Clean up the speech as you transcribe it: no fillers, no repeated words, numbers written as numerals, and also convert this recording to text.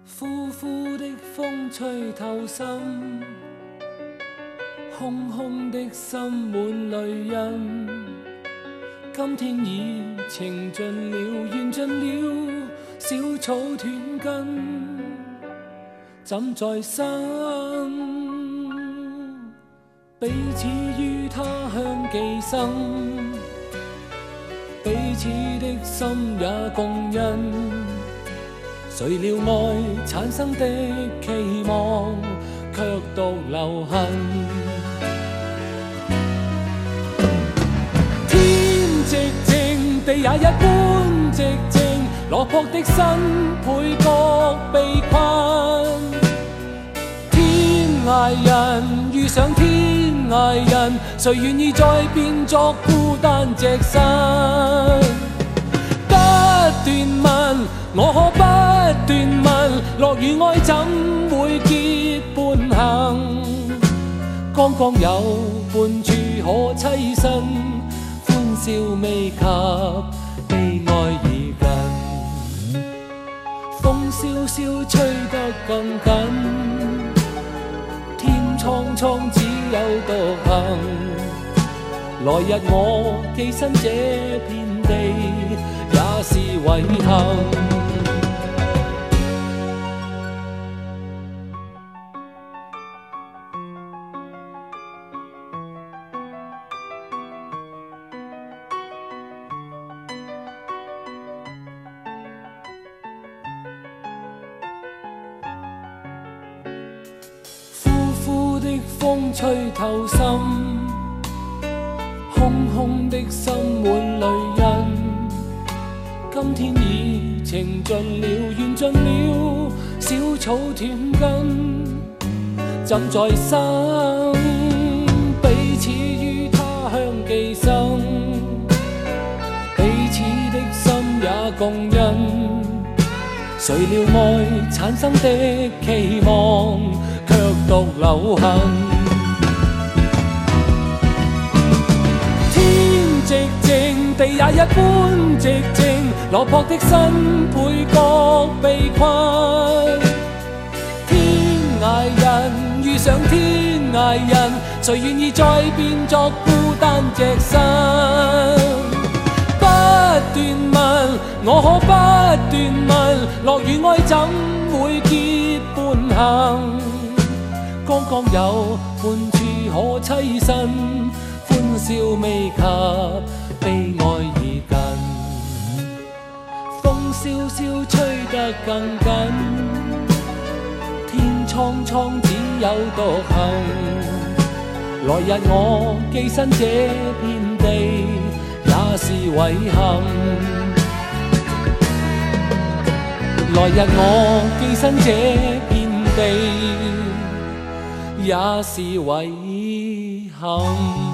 呼呼的风吹透心，空空的心满泪印。今天已情尽了，緣盡了，小草斷根，怎再生？彼此於他鄉寄生，彼此的心也共印。誰料愛產生的期望，卻獨留痕。天寂靜，地也一般寂靜，落魄的身倍覺被困。天涯人遇上天涯人，誰願意再變作孤單隻身？不斷問，我可不斷問，樂與愛怎會結伴行？剛剛有伴處可棲身，歡笑未及悲哀已近。風蕭蕭吹得更緊，天蒼蒼只有獨行。來日我寄身這片地，也是遺憾。呼呼的風吹透心，空空的心滿淚印。今天已情盡了，緣盡了，小草斷根，怎再生？彼此於他鄉寄生，彼此的心也共印。誰料愛產生的期望，卻獨留痕。天寂靜，地也一般寂靜，落魄的身倍覺被困。天涯人遇上天涯人，誰願意再變作孤單隻身？不斷問，我可不斷問，樂與愛怎會結伴行？剛剛有伴處可棲身，歡笑未及悲哀已近。風蕭蕭吹得更緊，天蒼蒼只有獨行。來日我寄身這片地，也是遺憾。來日我寄身這片地，也是遺憾。